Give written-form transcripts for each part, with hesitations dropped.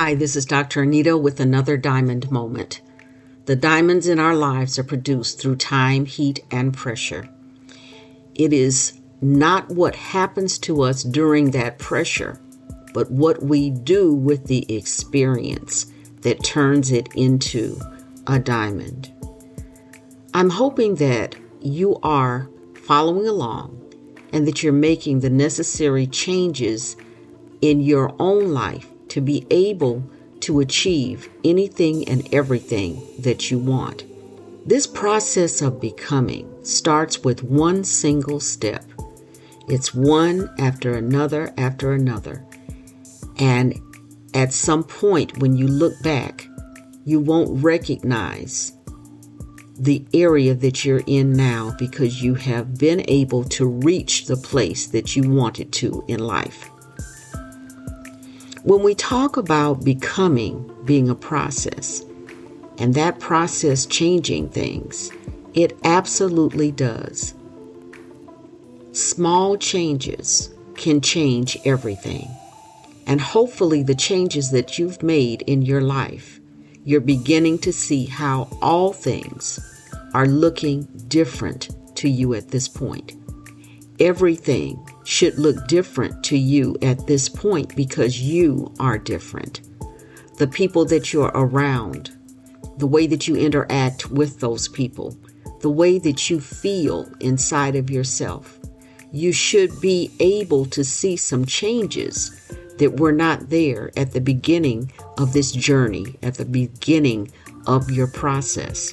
Hi, this is Dr. Anita with another Diamond Moment. The diamonds in our lives are produced through time, heat, and pressure. It is not what happens to us during that pressure, but what we do with the experience that turns it into a diamond. I'm hoping that you are following along and that you're making the necessary changes in your own life to be able to achieve anything and everything that you want. This process of becoming starts with one single step. It's one after another after another. And at some point when you look back, you won't recognize the area that you're in now because you have been able to reach the place that you wanted to in life. When we talk about becoming being a process, and that process changing things, it absolutely does. Small changes can change everything. And hopefully the changes that you've made in your life, you're beginning to see how all things are looking different to you at this point. Everything should look different to you at this point because you are different. The people that you're around, the way that you interact with those people, the way that you feel inside of yourself, you should be able to see some changes that were not there at the beginning of this journey, at the beginning of your process.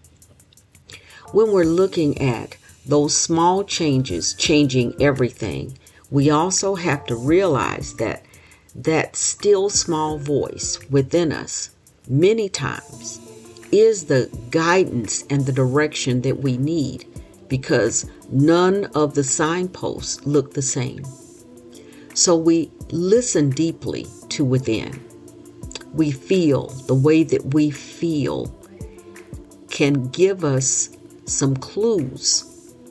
When we're looking at those small changes changing everything, we also have to realize that that still small voice within us many times is the guidance and the direction that we need because none of the signposts look the same. So we listen deeply to within. We feel the way that we feel can give us some clues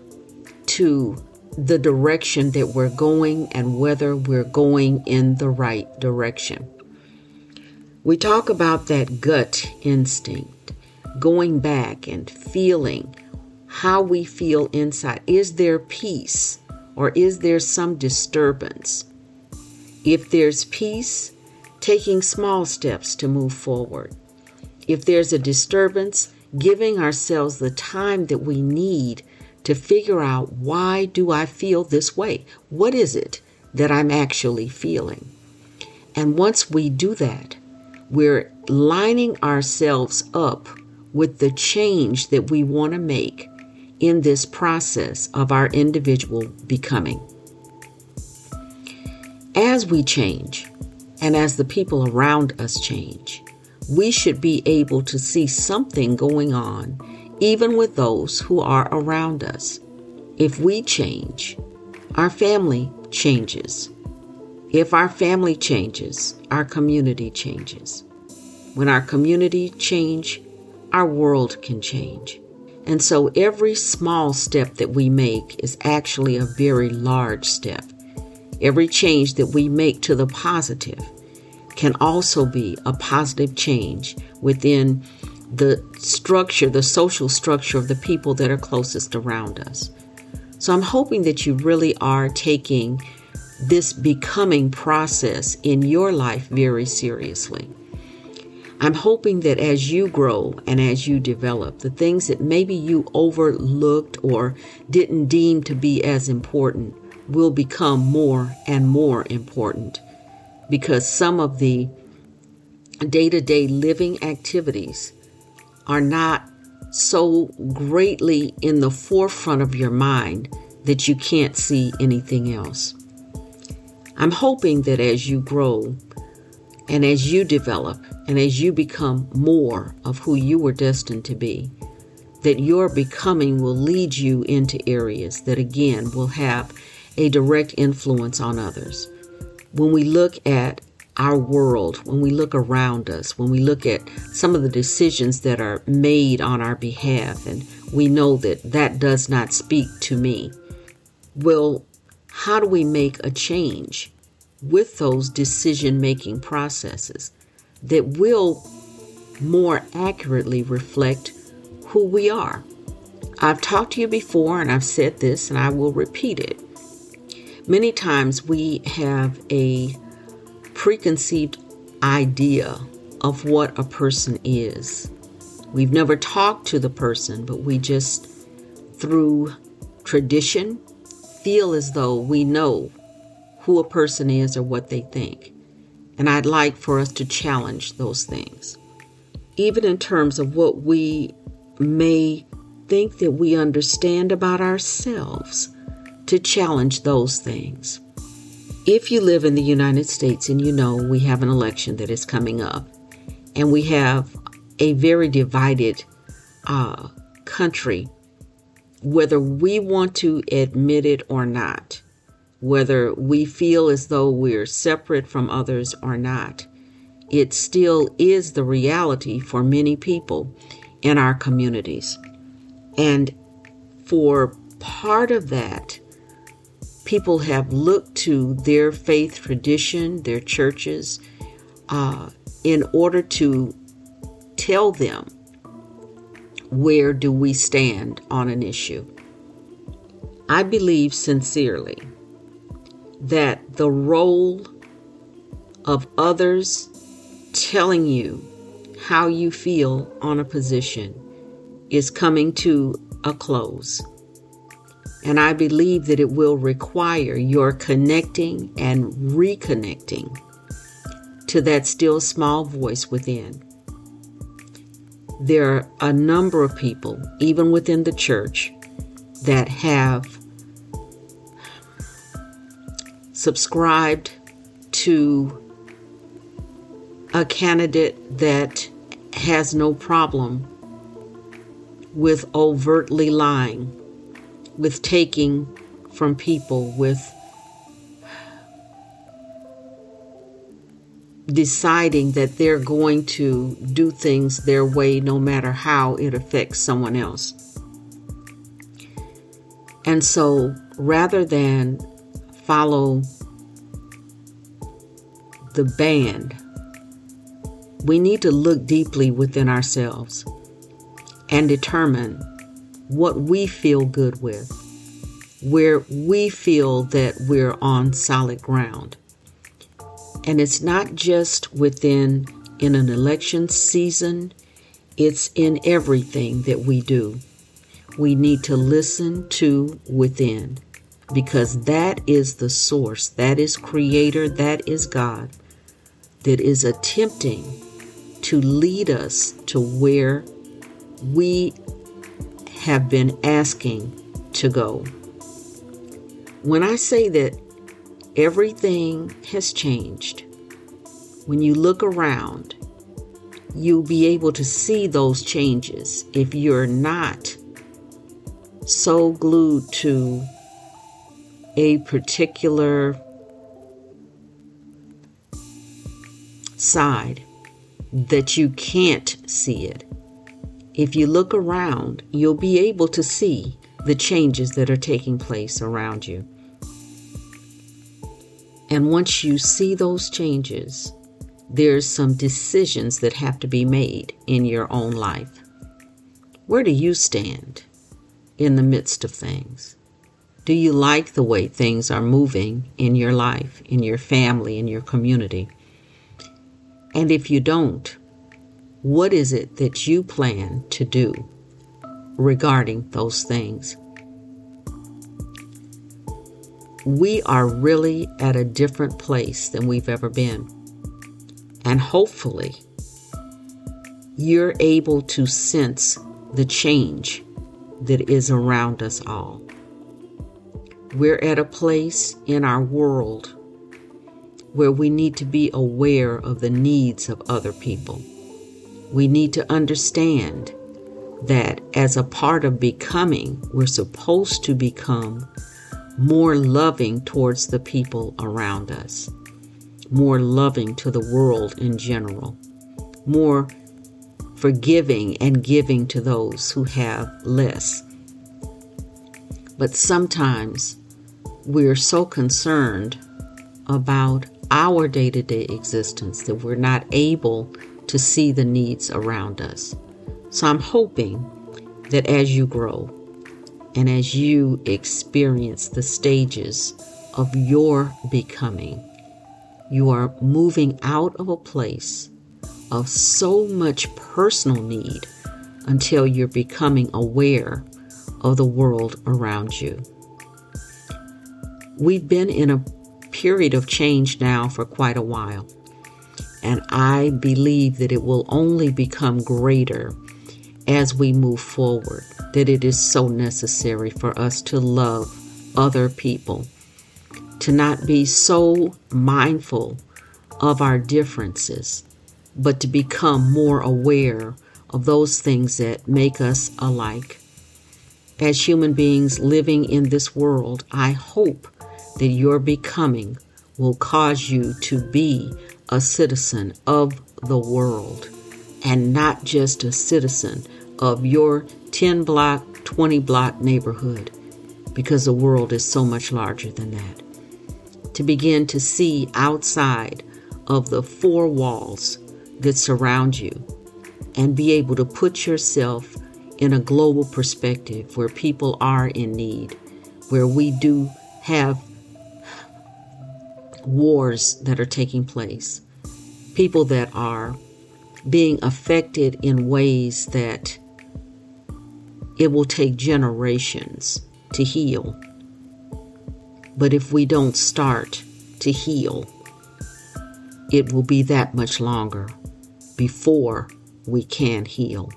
to the direction that we're going and whether we're going in the right direction. We talk about that gut instinct, going back and feeling how we feel inside. Is there peace or is there some disturbance? If there's peace, taking small steps to move forward. If there's a disturbance, giving ourselves the time that we need to figure out, why do I feel this way? What is it that I'm actually feeling? And once we do that, we're lining ourselves up with the change that we want to make in this process of our individual becoming. As we change, and as the people around us change, we should be able to see something going on even with those who are around us. If we change, our family changes. If our family changes, our community changes. When our community change, our world can change. And so every small step that we make is actually a very large step. Every change that we make to the positive can also be a positive change within the structure, the social structure of the people that are closest around us. So I'm hoping that you really are taking this becoming process in your life very seriously. I'm hoping that as you grow and as you develop, the things that maybe you overlooked or didn't deem to be as important will become more and more important because some of the day-to-day living activities are not so greatly in the forefront of your mind that you can't see anything else. I'm hoping that as you grow and as you develop and as you become more of who you were destined to be, that your becoming will lead you into areas that again will have a direct influence on others. When we look at our world, when we look around us, when we look at some of the decisions that are made on our behalf, and we know that that does not speak to me, well, how do we make a change with those decision-making processes? that will more accurately reflect who we are. I've talked to you before, and I've said this, and I will repeat it. Many times we have a preconceived idea of what a person is. We've never talked to the person, but we just, through tradition, feel as though we know who a person is or what they think. And I'd like for us to challenge those things. Even in terms of what we may think that we understand about ourselves, to challenge those things. If you live in the United States and you know we have an election that is coming up, and we have a very divided country, whether we want to admit it or not, whether we feel as though we're separate from others or not, it still is the reality for many people in our communities. And for part of that, people have looked to their faith tradition, their churches, in order to tell them, where do we stand on an issue? I believe sincerely that the role of others telling you how you feel on a position is coming to a close. And I believe that it will require your connecting and reconnecting to that still small voice within. There are a number of people, even within the church, that have subscribed to a candidate that has no problem with overtly lying, with taking from people, with deciding that they're going to do things their way no matter how it affects someone else. And so rather than follow the band, we need to look deeply within ourselves and determine what we feel good with, where we feel that we're on solid ground. And it's not just in an election season, it's in everything that we do. We need to listen to within, because that is the source, that is Creator, that is God, that is attempting to lead us to where we have been asking to go. When I say that everything has changed, when you look around, you'll be able to see those changes if you're not so glued to a particular side that you can't see it. If you look around, you'll be able to see the changes that are taking place around you. And once you see those changes, there's some decisions that have to be made in your own life. Where do you stand in the midst of things? Do you like the way things are moving in your life, in your family, in your community? And if you don't, what is it that you plan to do regarding those things? We are really at a different place than we've ever been. And hopefully, you're able to sense the change that is around us all. We're at a place in our world where we need to be aware of the needs of other people. We need to understand that as a part of becoming, we're supposed to become more loving towards the people around us, more loving to the world in general, more forgiving and giving to those who have less. But sometimes we're so concerned about our day-to-day existence that we're not able to see the needs around us. So I'm hoping that as you grow and as you experience the stages of your becoming, you are moving out of a place of so much personal need until you're becoming aware of the world around you. We've been in a period of change now for quite a while, and I believe that it will only become greater as we move forward, that it is so necessary for us to love other people, to not be so mindful of our differences, but to become more aware of those things that make us alike. As human beings living in this world, I hope that your becoming will cause you to be a citizen of the world and not just a citizen of your 10 block, 20 block neighborhood, because the world is so much larger than that. To begin to see outside of the four walls that surround you and be able to put yourself in a global perspective where people are in need, where we do have wars that are taking place, people that are being affected in ways that it will take generations to heal. But if we don't start to heal, it will be that much longer before we can heal.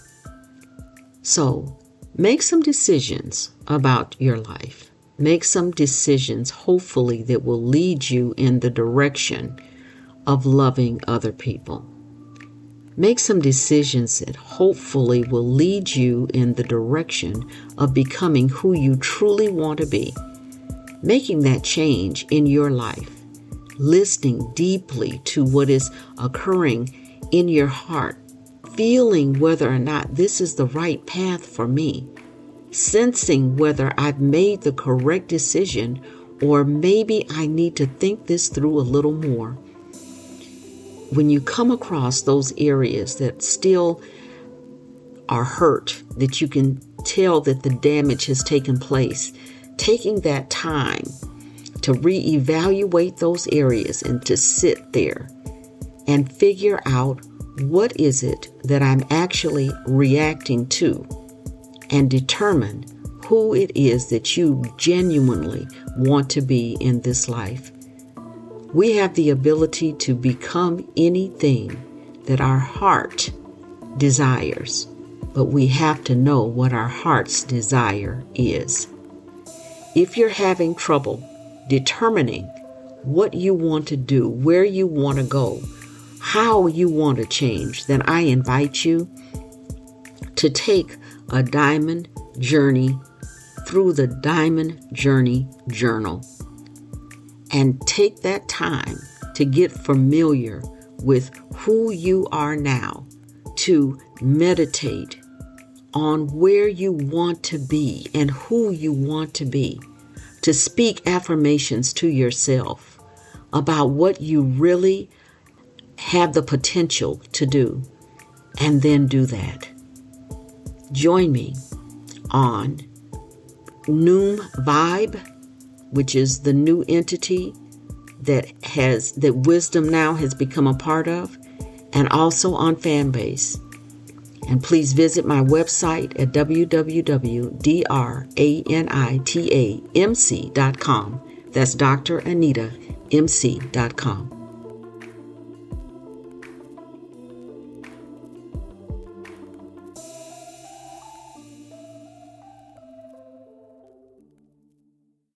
So make some decisions about your life. Make some decisions, hopefully, that will lead you in the direction of loving other people. Make some decisions that hopefully will lead you in the direction of becoming who you truly want to be. Making that change in your life. Listening deeply to what is occurring in your heart. Feeling whether or not this is the right path for me. Sensing whether I've made the correct decision or maybe I need to think this through a little more. When you come across those areas that still are hurt, that you can tell that the damage has taken place, taking that time to reevaluate those areas and to sit there and figure out what is it that I'm actually reacting to, and determine who it is that you genuinely want to be in this life. We have the ability to become anything that our heart desires, but we have to know what our heart's desire is. If you're having trouble determining what you want to do, where you want to go, how you want to change, then I invite you to take a Diamond Journey through the Diamond Journey Journal and take that time to get familiar with who you are now, to meditate on where you want to be and who you want to be, to speak affirmations to yourself about what you really have the potential to do, and then do that. Join me on Noom Vibe, which is the new entity that Wisdom Now has become a part of, and also on Fanbase. And please visit my website at www.dranitamc.com. That's DrAnitaMC.com.